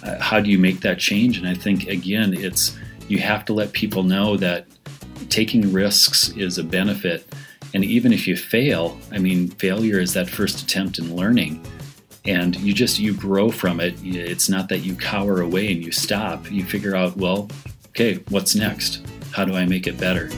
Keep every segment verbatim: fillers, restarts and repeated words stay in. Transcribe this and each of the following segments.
uh, how do you make that change? And I think, again, it's you have to let people know that taking risks is a benefit. And even if you fail, I mean, failure is that first attempt in learning. And you just, you grow from it. It's not that you cower away and you stop. You figure out, well, okay, what's next? How do I make it better?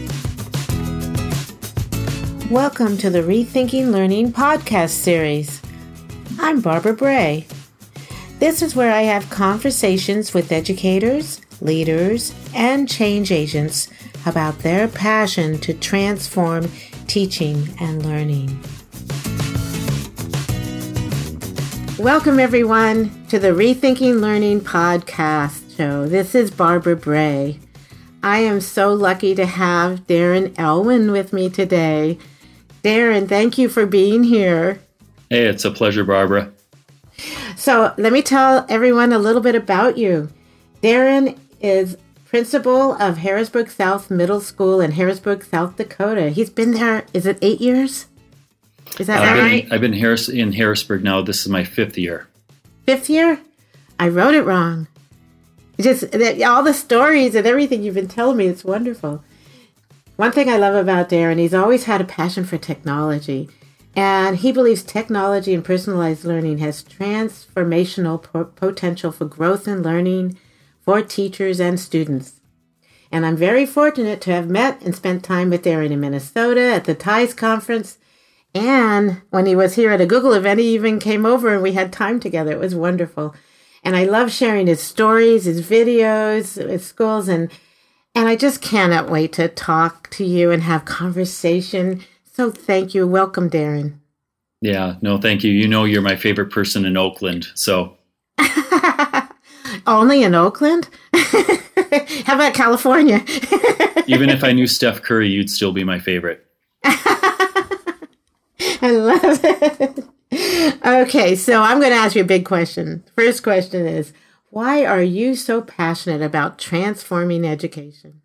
Welcome to the Rethinking Learning podcast series. I'm Barbara Bray. This is where I have conversations with educators, leaders, and change agents about their passion to transform teaching and learning. Welcome, everyone, to the Rethinking Learning podcast show. This is Barbara Bray. I am so lucky to have Darren Elwin with me today. Darren, thank you for being here. Hey, it's a pleasure, Barbara. So let me tell everyone a little bit about you. Darren is principal of Harrisburg South Middle School in Harrisburg, South Dakota. He's been there, is it eight years? Is that I've right? Been, I've been Harris, in Harrisburg now. This is my fifth year. Fifth year? I wrote it wrong. Just all the stories and everything you've been telling me, it's wonderful. One thing I love about Darren, he's always had a passion for technology. And he believes technology and personalized learning has transformational po- potential for growth and learning for teachers and students. And I'm very fortunate to have met and spent time with Darren in Minnesota at the TIES conference. And when he was here at a Google event, he even came over and we had time together. It was wonderful. And I love sharing his stories, his videos, his schools. And, and I just cannot wait to talk to you and have conversation. So thank you. Welcome, Darren. Yeah, no, thank you. You know you're my favorite person in Oakland, so. Only in Oakland? How about California? Even if I knew Steph Curry, you'd still be my favorite. I love it. Okay, so I'm going to ask you a big question. First question is, why are you so passionate about transforming education?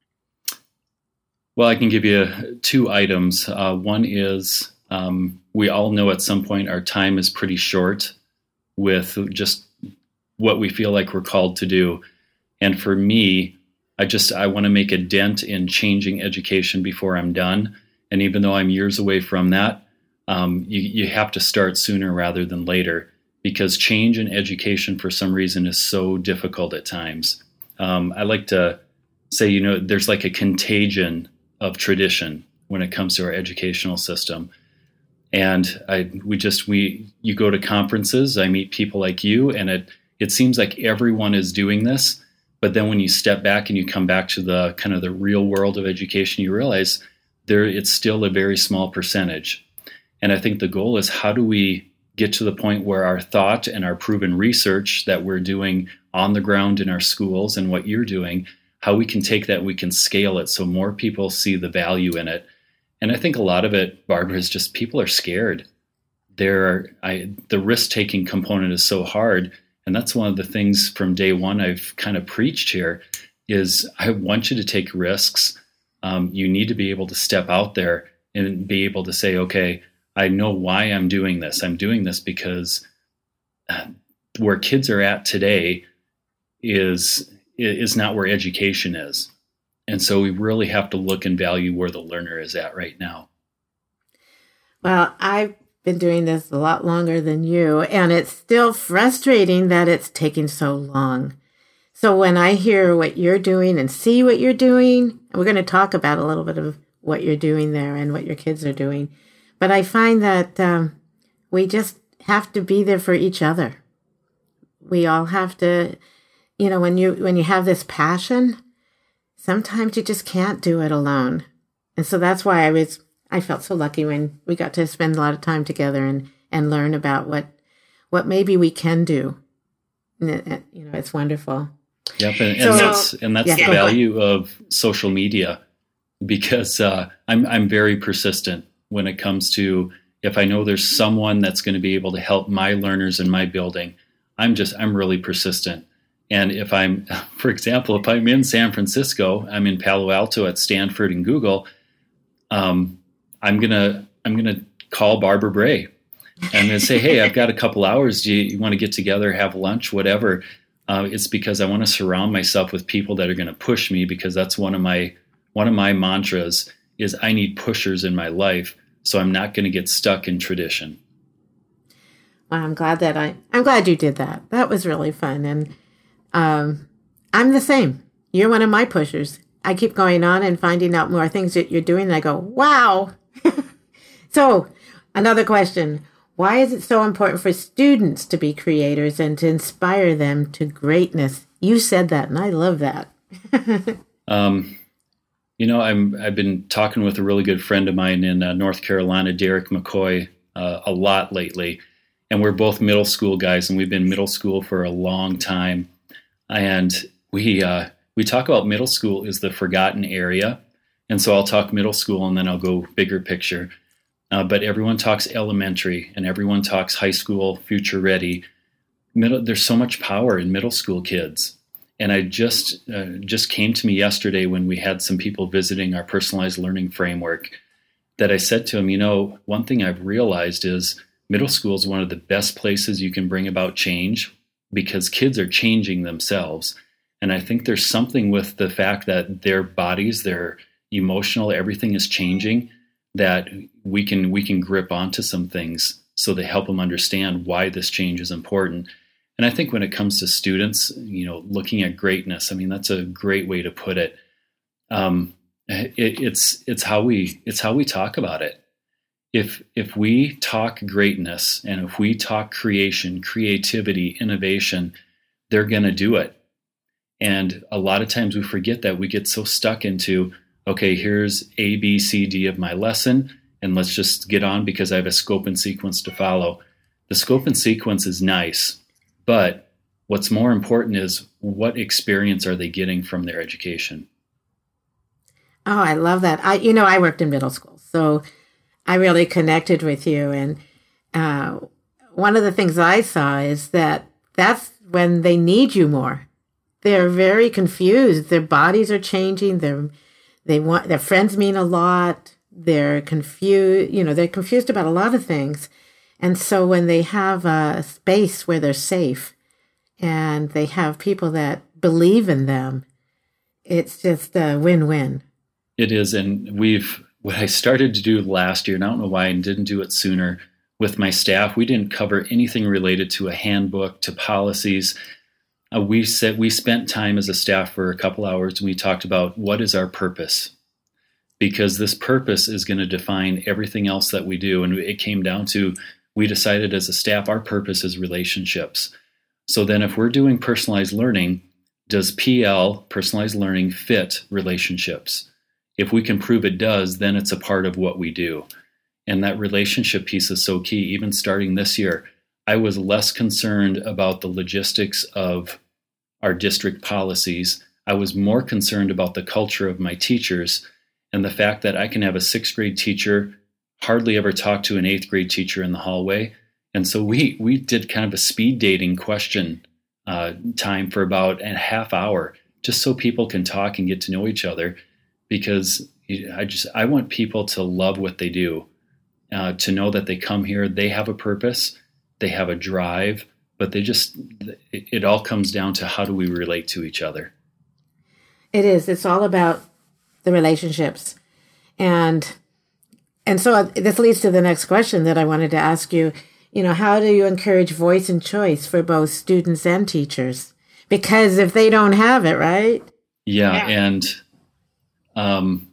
Well, I can give you two items. Uh, one is um, we all know at some point our time is pretty short with just what we feel like we're called to do. And for me, I just I want to make a dent in changing education before I'm done. And even though I'm years away from that, um, you, you have to start sooner rather than later, because change in education for some reason is so difficult at times. Um, I like to say, you know, there's like a contagion of tradition when it comes to our educational system. And I, we just, we, you go to conferences, I meet people like you, and it, it seems like everyone is doing this. But then when you step back and you come back to the kind of the real world of education, you realize there, it's still a very small percentage. And I think the goal is, how do we get to the point where our thought and our proven research that we're doing on the ground in our schools and what you're doing, how we can take that, we can scale it so more people see the value in it. And I think a lot of it, Barbara, is just people are scared. There are, I, the risk-taking component is so hard. And that's one of the things from day one I've kind of preached here is I want you to take risks. Um, you need to be able to step out there and be able to say, okay, I know why I'm doing this. I'm doing this because where kids are at today is is not where education is. And so we really have to look and value where the learner is at right now. Well, I've been doing this a lot longer than you, and it's still frustrating that it's taking so long. So when I hear what you're doing and see what you're doing, we're going to talk about a little bit of what you're doing there and what your kids are doing. But I find that um, we just have to be there for each other. We all have to, you know, when you when you have this passion, sometimes you just can't do it alone. And so that's why I was I felt so lucky when we got to spend a lot of time together and, and learn about what what maybe we can do. And it, you know, it's wonderful. Yep, and, and so, that's and that's yeah, the value of social media, because uh, I'm I'm very persistent when it comes to, if I know there's someone that's going to be able to help my learners in my building, I'm just I'm really persistent. And if I'm, for example, if I'm in San Francisco, I'm in Palo Alto at Stanford and Google, um, I'm gonna I'm gonna call Barbara Bray. I'm gonna say, hey, I've got a couple hours. Do you, you want to get together, have lunch, whatever? Uh, it's because I want to surround myself with people that are going to push me, because that's one of my one of my mantras is I need pushers in my life, so I'm not going to get stuck in tradition. Well, I'm glad that I I'm glad you did that. That was really fun, and um, I'm the same. You're one of my pushers. I keep going on and finding out more things that you're doing, and I go, wow. So, another question. Why is it so important for students to be creators and to inspire them to greatness? You said that, and I love that. um, you know, I'm, I've been talking with a really good friend of mine in uh, North Carolina, Derek McCoy, uh, a lot lately. And we're both middle school guys, and we've been middle school for a long time. And we uh, we talk about middle school is the forgotten area. And so I'll talk middle school, and then I'll go bigger picture. Uh, but everyone talks elementary, and everyone talks high school, future ready. Middle, there's so much power in middle school kids. And I just uh, just came to me yesterday when we had some people visiting our personalized learning framework that I said to them, you know, one thing I've realized is middle school is one of the best places you can bring about change, because kids are changing themselves. And I think there's something with the fact that their bodies, their emotional, everything is changing, that we can we can grip onto some things so they help them understand why this change is important. And I think when it comes to students, you know, looking at greatness, I mean, that's a great way to put it. Um, it it's it's how we it's how we talk about it. If if we talk greatness, and if we talk creation, creativity, innovation, they're going to do it. And a lot of times we forget that. We get so stuck into, okay, here's A, B, C, D of my lesson, and let's just get on because I have a scope and sequence to follow. The scope and sequence is nice, but what's more important is what experience are they getting from their education? Oh, I love that. I, you know, I worked in middle school, so I really connected with you. And uh, one of the things I saw is that that's when they need you more. They're very confused. Their bodies are changing. They're They want their friends mean a lot. They're confused, you know, they're confused about a lot of things. And so when they have a space where they're safe and they have people that believe in them, it's just a win-win. It is. And we've, what I started to do last year, and I don't know why I didn't do it sooner with my staff, we didn't cover anything related to a handbook, to policies. Uh, we said we spent time as a staff for a couple hours, and we talked about what is our purpose, because this purpose is going to define everything else that we do. And it came down to, we decided as a staff, our purpose is relationships. So then if we're doing personalized learning, does P L, personalized learning, fit relationships? If we can prove it does, then it's a part of what we do. And that relationship piece is so key. Even starting this year, I was less concerned about the logistics of our district policies. I was more concerned about the culture of my teachers and the fact that I can have a sixth grade teacher hardly ever talk to an eighth grade teacher in the hallway. And so we we did kind of a speed dating question uh, time for about a half hour, just so people can talk and get to know each other, because I just I want people to love what they do, uh, to know that they come here, they have a purpose, they have a drive, but they just, it, it all comes down to how do we relate to each other. It is. It's all about the relationships. And and so this leads to the next question that I wanted to ask you. You know, how do you encourage voice and choice for both students and teachers? Because if they don't have it, right? Yeah, yeah. and um,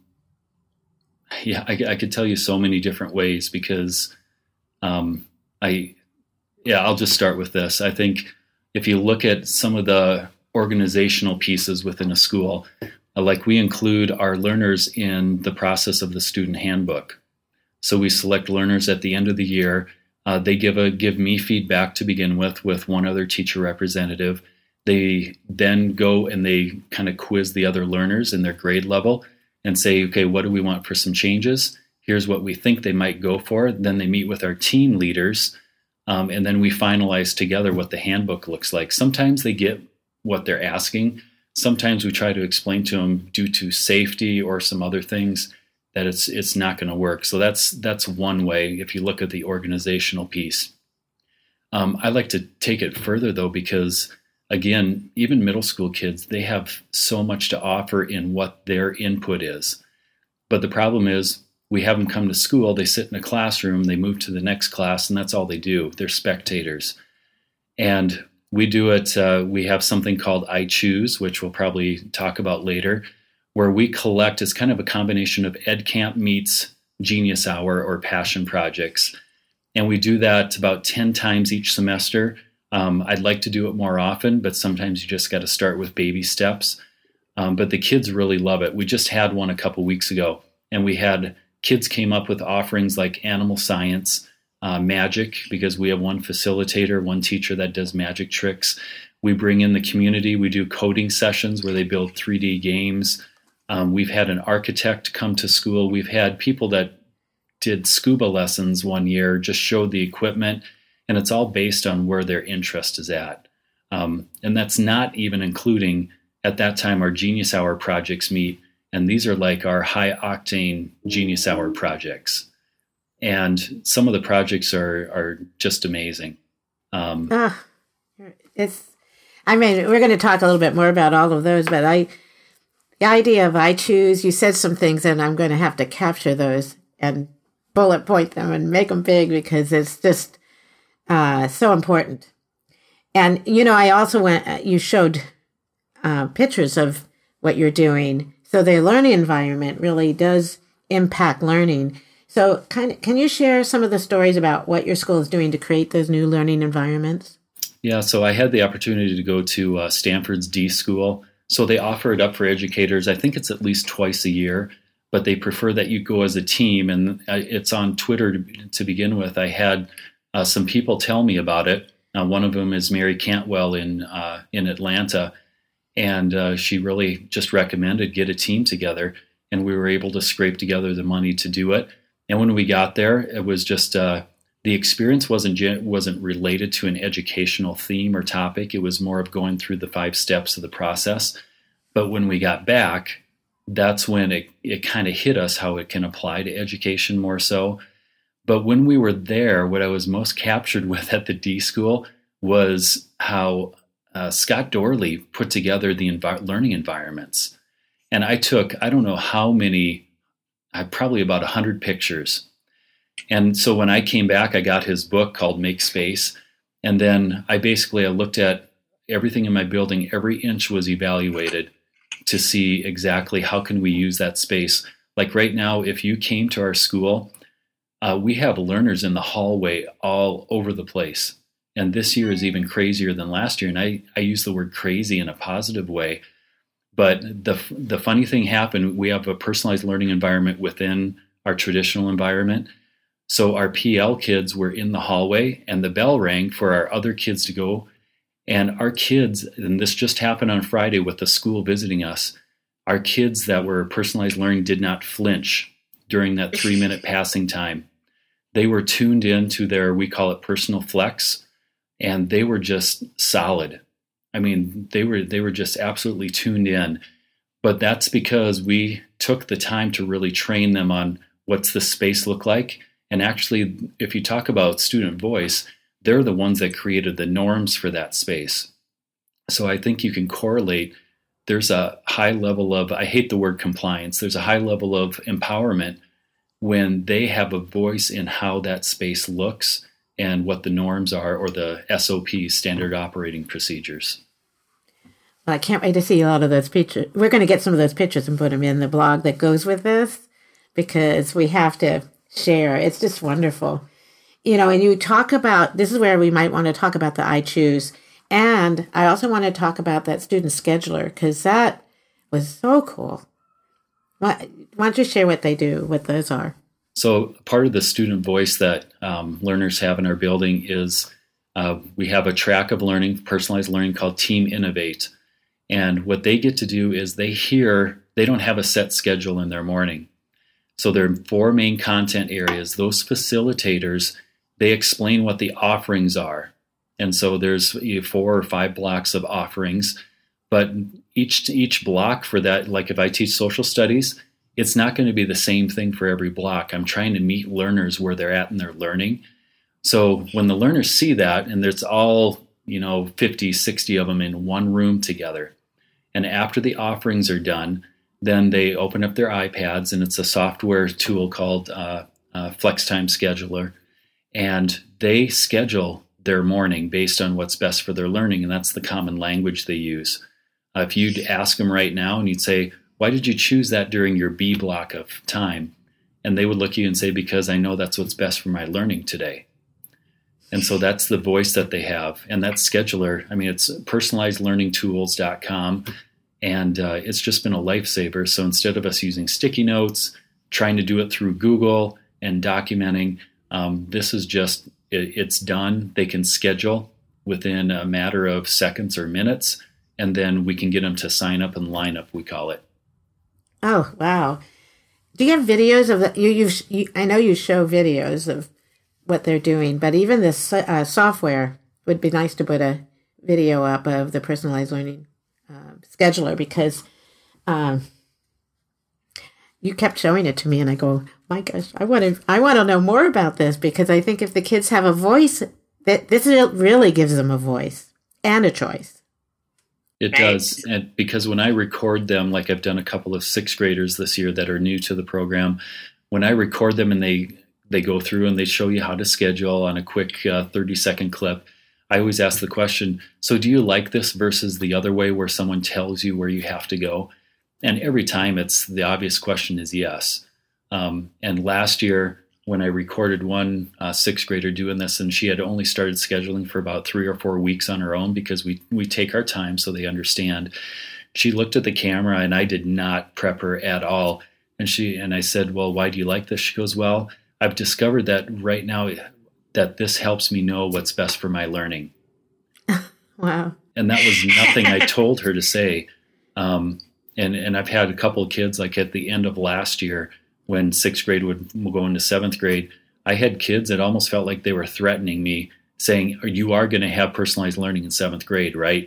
yeah, I, I could tell you so many different ways, because um, I, yeah, I'll just start with this. I think if you look at some of the organizational pieces within a school, like we include our learners in the process of the student handbook. So we select learners at the end of the year. Uh, they give a give me feedback to begin with, with one other teacher representative. They then go and they kind of quiz the other learners in their grade level and say, okay, what do we want for some changes? Here's what we think they might go for. Then they meet with our team leaders, um, and then we finalize together what the handbook looks like. Sometimes they get what they're asking. Sometimes we try to explain to them, due to safety or some other things, that it's it's not going to work. So that's that's one way if you look at the organizational piece. Um, I like to take it further, though, because again, even middle school kids, they have so much to offer in what their input is. But the problem is we have them come to school, they sit in a classroom, they move to the next class, and that's all they do. They're spectators. And we do it, uh, we have something called I Choose, which we'll probably talk about later, where we collect, it's kind of a combination of EdCamp meets Genius Hour or passion projects. And we do that about ten times each semester. Um, I'd like to do it more often, but sometimes you just got to start with baby steps. Um, but the kids really love it. We just had one a couple weeks ago, and we had kids came up with offerings like animal science, uh, magic, because we have one facilitator, one teacher that does magic tricks. We bring in the community. We do coding sessions where they build three D games. Um, we've had an architect come to school. We've had people that did scuba lessons one year, just showed the equipment, and it's all based on where their interest is at. Um, and that's not even including, at that time, our Genius Hour projects meet, and these are like our high-octane Genius Hour projects. And some of the projects are are just amazing. Um, oh, it's, I mean, we're going to talk a little bit more about all of those, but I, the idea of I Choose, you said some things, and I'm going to have to capture those and bullet point them and make them big because it's just uh, so important. And, you know, I also went, you showed uh, pictures of what you're doing. So the learning environment really does impact learning. So kind of, can you share some of the stories about what your school is doing to create those new learning environments? Yeah, so I had the opportunity to go to uh, Stanford's D School. So they offer it up for educators. I think it's at least twice a year, but they prefer that you go as a team. And it's on Twitter to, to begin with. I had uh, some people tell me about it. Uh, one of them is Mary Cantwell in uh, in Atlanta, and uh, she really just recommended get a team together, and we were able to scrape together the money to do it. And when we got there, it was just uh, the experience wasn't wasn't related to an educational theme or topic. It was more of going through the five steps of the process. But when we got back, that's when it, it kind of hit us how it can apply to education more so. But when we were there, what I was most captured with at the D School was how uh, Scott Dorley put together the envi- learning environments. And I took, I don't know how many, I probably about one hundred pictures. And so when I came back, I got his book called Make Space. And then I basically, I looked at everything in my building. Every inch was evaluated to see exactly how can we use that space. Like right now, if you came to our school, uh, we have learners in the hallway all over the place. And this year is even crazier than last year. And I, I use the word crazy in a positive way. But the the funny thing happened, we have a personalized learning environment within our traditional environment. So our P L kids were in the hallway and the bell rang for our other kids to go. And our kids, and this just happened on Friday with the school visiting us, our kids that were personalized learning did not flinch during that three minute passing time. They were tuned in to their, we call it personal flex, and they were just solid. I mean, they were they were just absolutely tuned in. But that's because we took the time to really train them on what's the space look like. And actually, if you talk about student voice, they're the ones that created the norms for that space. So I think you can correlate. There's a high level of, I hate the word compliance, there's a high level of empowerment when they have a voice in how that space looks and what the norms are, or the S O Ps, standard operating procedures. Well, I can't wait to see a lot of those pictures. We're going to get some of those pictures and put them in the blog that goes with this, because we have to share. It's just wonderful. You know, and you talk about, this is where we might want to talk about the I Choose. And I also want to talk about that student scheduler, because that was so cool. Why, why don't you share what they do, what those are? So part of the student voice that um, learners have in our building is uh, we have a track of learning, personalized learning called Team Innovate. And what they get to do is they hear, they don't have a set schedule in their morning. So there are four main content areas. Those facilitators, they explain what the offerings are. And so there's four or five blocks of offerings. But each each block for that, like if I teach social studies, it's not going to be the same thing for every block. I'm trying to meet learners where they're at in their learning. So when the learners see that, and it's all you know, fifty, sixty of them in one room together. And after the offerings are done, then they open up their iPads, and it's a software tool called uh, uh, FlexTime Scheduler. And they schedule their morning based on what's best for their learning, and that's the common language they use. Uh, if you'd ask them right now and you'd say, why did you choose that during your B block of time? And they would look at you and say, because I know that's what's best for my learning today. And so that's the voice that they have. And that scheduler, I mean, it's personalized learning tools dot com. And uh, it's just been a lifesaver. So instead of us using sticky notes, trying to do it through Google and documenting, um, this is just, it, it's done. They can schedule within a matter of seconds or minutes, and then we can get them to sign up and line up, we call it. Oh, wow. Do you have videos of the, you, you've, you, I know you show videos of what they're doing, but even this uh, software would be nice to put a video up of the personalized learning uh, scheduler, because um, you kept showing it to me and I go, my gosh, I want to, I want to know more about this, because I think if the kids have a voice, that this really gives them a voice and a choice. It does. And because when I record them, like I've done a couple of sixth graders this year that are new to the program, when I record them and they, they go through and they show you how to schedule on a quick uh, thirty second clip, I always ask the question, so do you like this versus the other way where someone tells you where you have to go? And every time it's the obvious question is yes. Um, and last year when I recorded one uh, sixth grader doing this, and she had only started scheduling for about three or four weeks on her own, because we, we take our time so they understand. She looked at the camera and I did not prep her at all. And she, and I said, well, why do you like this? She goes, well, I've discovered that right now that this helps me know what's best for my learning. Wow. And that was nothing I told her to say. Um, and, and I've had a couple of kids, like at the end of last year, when sixth grade would go into seventh grade, I had kids that almost felt like they were threatening me, saying, you are going to have personalized learning in seventh grade, right?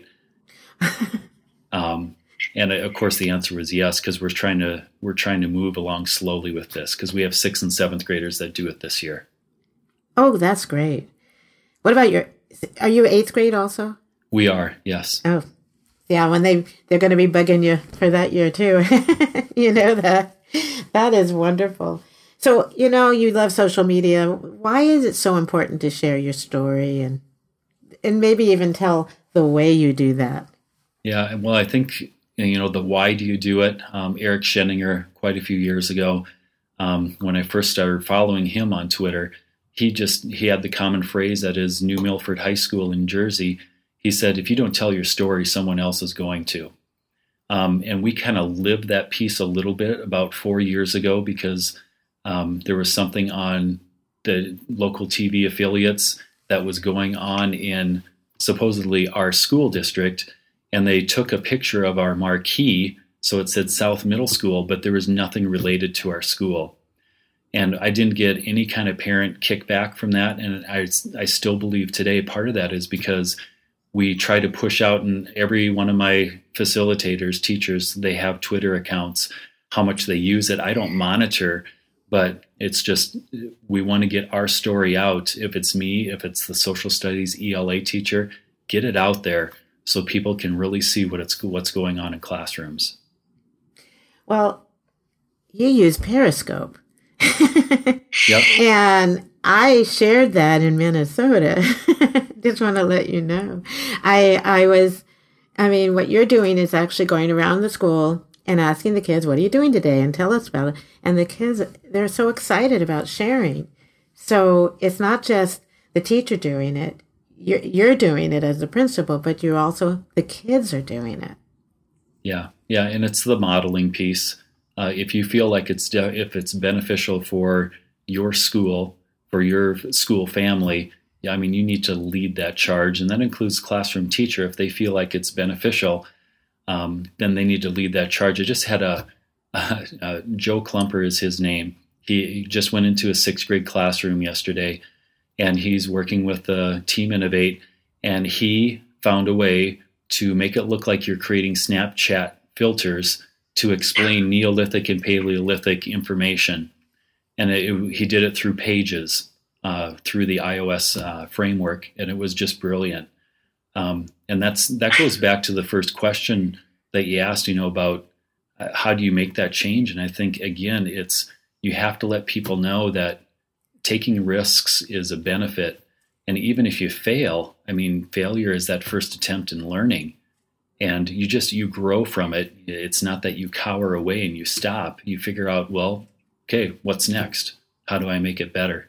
um, and of course the answer was yes, because we're trying to we're trying to move along slowly with this, because we have sixth and seventh graders that do it this year. Oh, that's great. What about your, are you eighth grade also? We are, yes. Oh, yeah, when they, they're going to be bugging you for that year too. You know that. That is wonderful. So, you know, you love social media. Why is it so important to share your story and and maybe even tell the way you do that? Yeah, well, I think, you know, the why do you do it? Um, Eric Scheninger, quite a few years ago, um, when I first started following him on Twitter, he just, he had the common phrase at his New Milford High School in Jersey. He said, if you don't tell your story, someone else is going to. Um, and we kind of lived that piece a little bit about four years ago, because um, there was something on the local T V affiliates that was going on in supposedly our school district. And they took a picture of our marquee. So it said South Middle School, but there was nothing related to our school. And I didn't get any kind of parent kickback from that. And I, I still believe today part of that is because we try to push out, and every one of my facilitators, teachers, they have Twitter accounts. How much they use it, I don't monitor, but it's just, we want to get our story out. If it's me, if it's the social studies E L A teacher, get it out there so people can really see what it's what's going on in classrooms. Well, you use Periscope. Yep. And I shared that in Minnesota. Just want to let you know. I I was, I mean, what you're doing is actually going around the school and asking the kids, what are you doing today? And tell us about it. And the kids, they're so excited about sharing. So it's not just the teacher doing it. You're, you're doing it as a principal, but you're also, the kids are doing it. Yeah. Yeah. And it's the modeling piece. Uh, if you feel like it's, de- if it's beneficial for your school, for your school family, yeah, I mean, you need to lead that charge, and that includes classroom teacher. If they feel like it's beneficial, um, then they need to lead that charge. I just had a, uh, uh, Joe Klumper is his name. He, he just went into a sixth grade classroom yesterday, and he's working with the Team Innovate, and he found a way to make it look like you're creating Snapchat filters to explain Neolithic and Paleolithic information. And it, it, he did it through Pages. Uh, through the iOS uh, framework, and it was just brilliant. Um, and that's that goes back to the first question that you asked, you know, about uh, how do you make that change? And I think, again, it's you have to let people know that taking risks is a benefit. And even if you fail, I mean, failure is that first attempt in learning. And you just, you grow from it. It's not that you cower away and you stop. You figure out, well, okay, what's next? How do I make it better?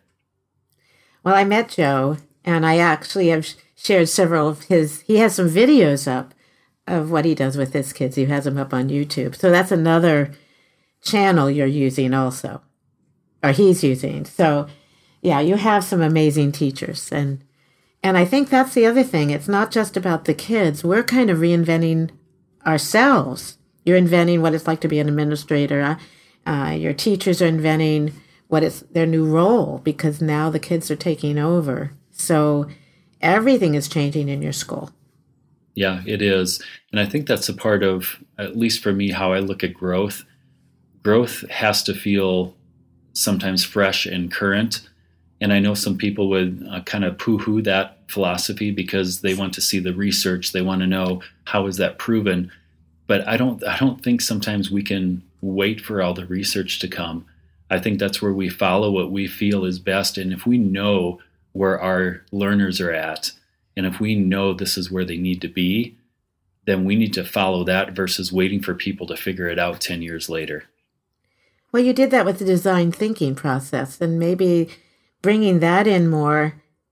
Well, I met Joe, and I actually have shared several of his, he has some videos up of what he does with his kids. He has them up on YouTube. So that's another channel you're using also, or he's using. So yeah, you have some amazing teachers. And and I think that's the other thing. It's not just about the kids. We're kind of reinventing ourselves. You're inventing what it's like to be an administrator. Uh, your teachers are inventing what is their new role, because now the kids are taking over. So everything is changing in your school. Yeah, it is. And I think that's a part of, at least for me, how I look at growth. Growth has to feel sometimes fresh and current. And I know some people would uh, kind of poo-hoo that philosophy because they want to see the research. They want to know, how is that proven? But I don't I don't think sometimes we can wait for all the research to come. I think that's where we follow what we feel is best. And if we know where our learners are at, and if we know this is where they need to be, then we need to follow that versus waiting for people to figure it out ten years later. Well, you did that with the design thinking process, and maybe bringing that in more.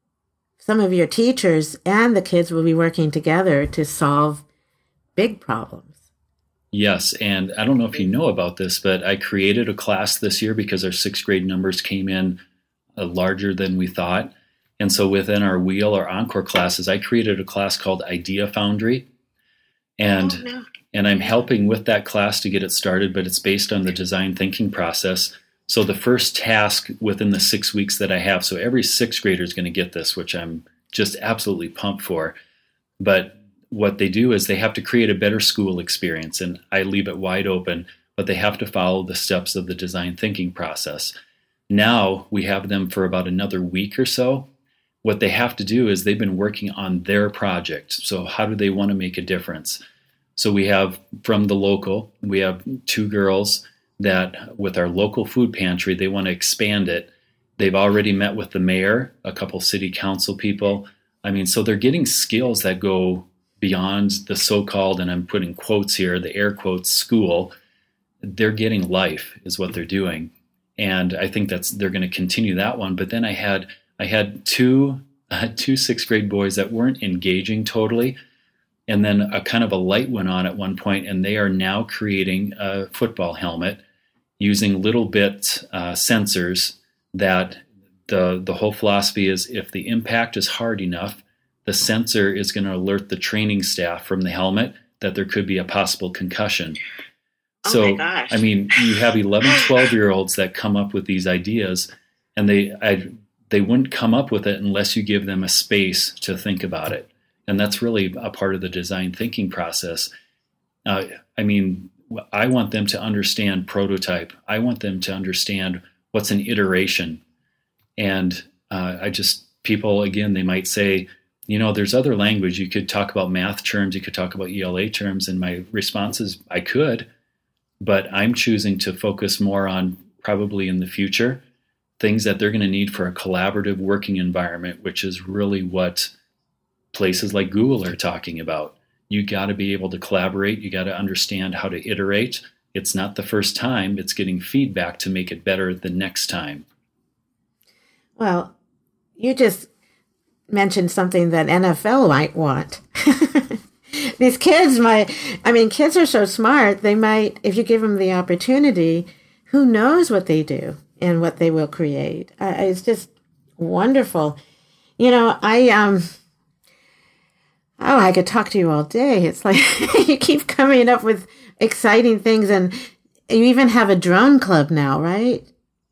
Some of your teachers and the kids will be working together to solve big problems. Yes, and I don't know if you know about this, but I created a class this year because our sixth grade numbers came in uh, larger than we thought. And so within our Wheel or Encore classes, I created a class called Idea Foundry. And oh, no. and I'm helping with that class to get it started, but it's based on the design thinking process. So the first task within the six weeks that I have, so every sixth grader is going to get this, which I'm just absolutely pumped for. But what they do is they have to create a better school experience, and I leave it wide open, but they have to follow the steps of the design thinking process. Now we have them for about another week or so. What they have to do is they've been working on their project. So how do they want to make a difference? So we have from the local, we have two girls that with our local food pantry, they want to expand it. They've already met with the mayor, a couple city council people. I mean, so they're getting skills that go beyond the so-called, and I'm putting quotes here, the air quotes, school. They're getting life is what they're doing. And I think that's, they're going to continue that one. But then I had, I had two, uh, two sixth grade boys that weren't engaging totally. And then a kind of a light went on at one point, and they are now creating a football helmet using little bit uh, sensors that the, the whole philosophy is if the impact is hard enough, the sensor is going to alert the training staff from the helmet that there could be a possible concussion. Oh so, my gosh. I mean, you have eleven, twelve-year-olds that come up with these ideas, and they I, they wouldn't come up with it unless you give them a space to think about it. And that's really a part of the design thinking process. Uh, I mean, I want them to understand prototype. I want them to understand what's an iteration. And uh, I just, people, again, they might say, you know, there's other language. You could talk about math terms. You could talk about E L A terms. And my response is, I could, but I'm choosing to focus more on probably in the future, things that they're going to need for a collaborative working environment, which is really what places like Google are talking about. You got to be able to collaborate. You got to understand how to iterate. It's not the first time. It's getting feedback to make it better the next time. Well, you just mentioned something that N F L might want. These kids might, I mean, kids are so smart. They might, if you give them the opportunity, who knows what they do and what they will create. Uh, it's just wonderful. You know, I, um, Oh, I could talk to you all day. It's like you keep coming up with exciting things, and you even have a drone club now, right?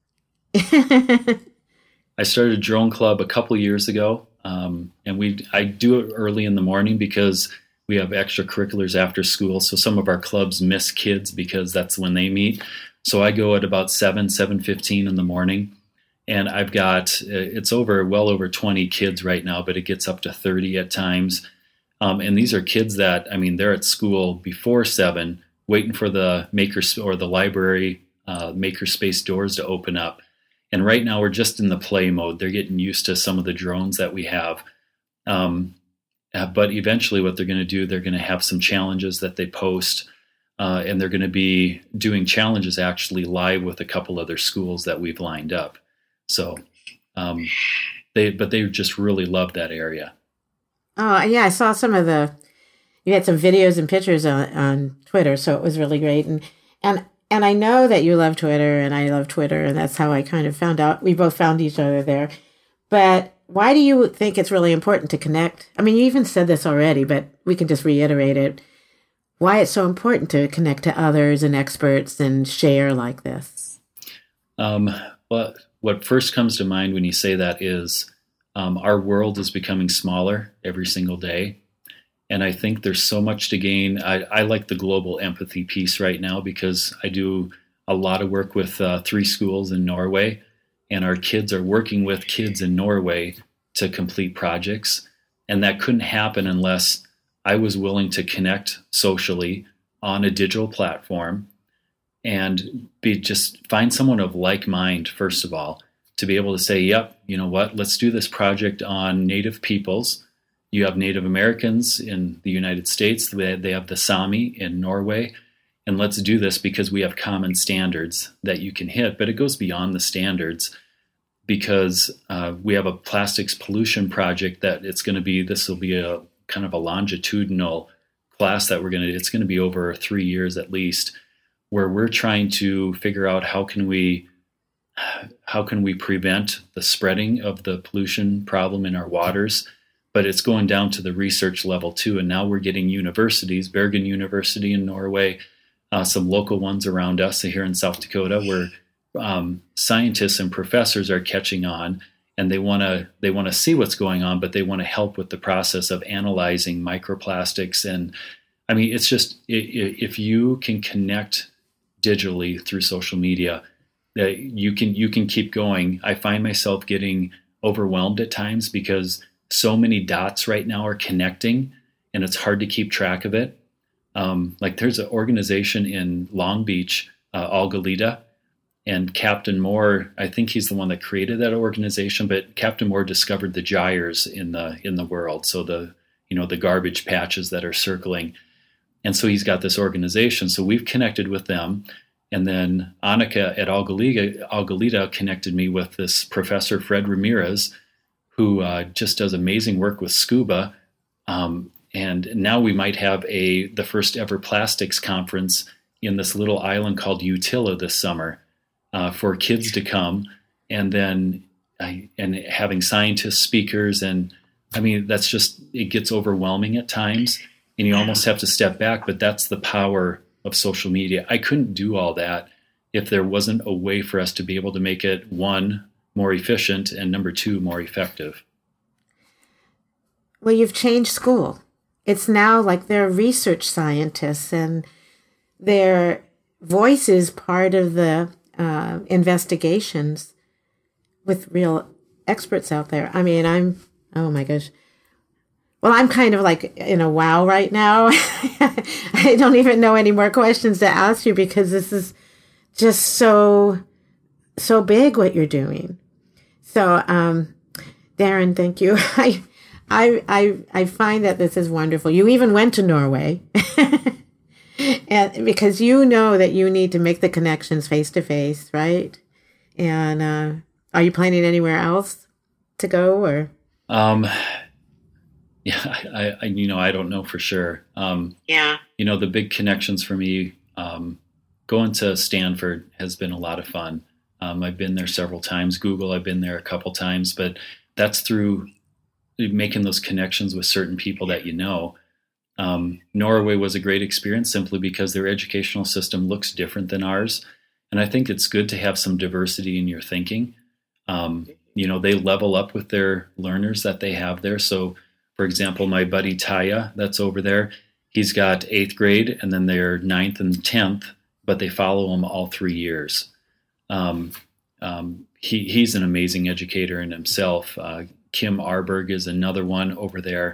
I started a drone club a couple years ago, um, and we I do it early in the morning because we have extracurriculars after school. So some of our clubs miss kids because that's when they meet. So I go at about seven, seven fifteen in the morning. And I've got, it's over, well over twenty kids right now, but it gets up to thirty at times. Um, and these are kids that, I mean, they're at school before seven, waiting for the maker or the library uh, makerspace doors to open up. And right now we're just in the play mode. They're getting used to some of the drones that we have. Um, uh, but eventually what they're going to do, they're going to have some challenges that they post. Uh, and they're going to be doing challenges actually live with a couple other schools that we've lined up. So um, they, but they just really love that area. Oh, yeah, I saw some of the, you had some videos and pictures on, on Twitter, so it was really great. And, and, and I know that you love Twitter, and I love Twitter, and that's how I kind of found out. We both found each other there. But why do you think it's really important to connect? I mean, you even said this already, but we can just reiterate it. Why it's so important to connect to others and experts and share like this? Um, well, what first comes to mind when you say that is um, our world is becoming smaller every single day. And I think there's so much to gain. I, I like the global empathy piece right now because I do a lot of work with uh, three schools in Norway, and our kids are working with kids in Norway to complete projects. And that couldn't happen unless I was willing to connect socially on a digital platform and be just find someone of like mind, first of all, to be able to say, yep, you know what, let's do this project on Native peoples. You have Native Americans in the United States, they have the Sami in Norway, and let's do this because we have common standards that you can hit, but it goes beyond the standards because uh, we have a plastics pollution project that it's going to be, this will be a kind of a longitudinal class that we're going to, it's going to be over three years at least, where we're trying to figure out how can we, how can we prevent the spreading of the pollution problem in our waters. But it's going down to the research level too. And now we're getting universities, Bergen University in Norway, uh, some local ones around us here in South Dakota, where um, scientists and professors are catching on, and they want to they want to see what's going on, but they want to help with the process of analyzing microplastics. And I mean, it's just if you can connect digitally through social media, that you can you can keep going. I find myself getting overwhelmed at times because so many dots right now are connecting, and it's hard to keep track of it. Um, like there's an organization in Long Beach, uh, Algalita, and Captain Moore, I think he's the one that created that organization, but Captain Moore discovered the gyres in the in the world. So the, you know, the garbage patches that are circling. And so he's got this organization. So we've connected with them. And then Annika at Algalita, Algalita connected me with this professor, Fred Ramirez, who uh, just does amazing work with scuba. Um, and now we might have a the first ever plastics conference in this little island called Utila this summer uh, for kids to come. And then uh, and having scientists, speakers, and I mean, that's just, it gets overwhelming at times. And you almost have to step back, but that's the power of social media. I couldn't do all that if there wasn't a way for us to be able to make it, one, more efficient, and number two, more effective. Well, you've changed school. It's now like they're research scientists, and their voice is part of the uh, investigations with real experts out there. I mean, I'm, oh my gosh. Well, I'm kind of like in a wow right now. I don't even know any more questions to ask you because this is just so, so big what you're doing. So, um, Darren, thank you. I, I, I, I find that this is wonderful. You even went to Norway, and because you know that you need to make the connections face to face, right? And uh, are you planning anywhere else to go, or? Um, yeah, I, I, you know, I don't know for sure. Um, yeah. You know, the big connections for me, um, going to Stanford has been a lot of fun. Um, I've been there several times. Google, I've been there a couple times, but that's through making those connections with certain people that you know. Um, Norway was a great experience simply because their educational system looks different than ours. And I think it's good to have some diversity in your thinking. Um, you know, they level up with their learners that they have there. So, for example, my buddy Taya, that's over there, he's got eighth grade and then they're ninth and tenth, but they follow him all three years. Um, um, he, he's an amazing educator in himself. Uh, Kim Arberg is another one over there.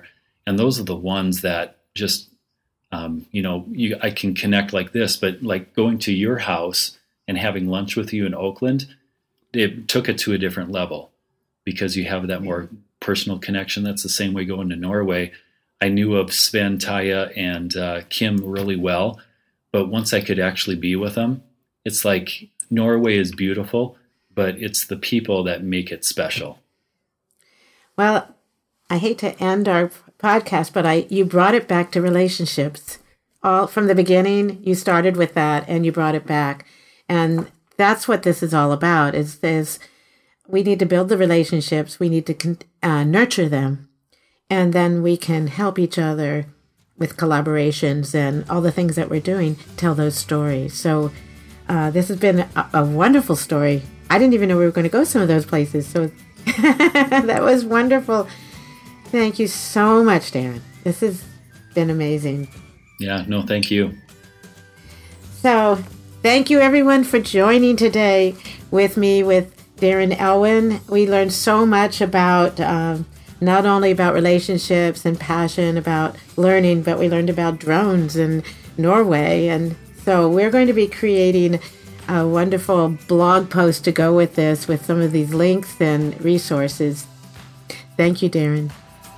And those are the ones that just, um, you know, you, I can connect like this, but like going to your house and having lunch with you in Oakland, it took it to a different level because you have that more personal connection. That's the same way going to Norway. I knew of Sven, Taya, and uh, Kim really well, but once I could actually be with them, it's like Norway is beautiful, but it's the people that make it special. Well, I hate to end our podcast, but I you brought it back to relationships. All from the beginning, you started with that and you brought it back. And that's what this is all about, is, is we need to build the relationships. We need to uh, nurture them. And then we can help each other with collaborations and all the things that we're doing, tell those stories. So uh, this has been a, a wonderful story. I didn't even know we were going to go some of those places. So that was wonderful. Thank you so much, Darren. This has been amazing. Yeah, no, thank you. So thank you, everyone, for joining today with me with Darren Elwin. We learned so much about... Um, not only about relationships and passion, about learning, but we learned about drones in Norway. And so we're going to be creating a wonderful blog post to go with this, with some of these links and resources. Thank you, Darren.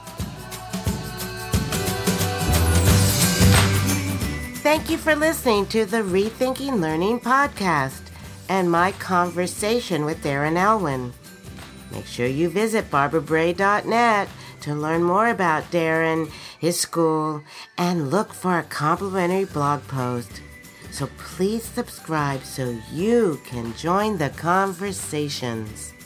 Thank you for listening to the Rethinking Learning podcast and my conversation with Darren Elwin. Make sure you visit barbara bray dot net to learn more about Darren, his school, and look for a complimentary blog post. So please subscribe so you can join the conversations.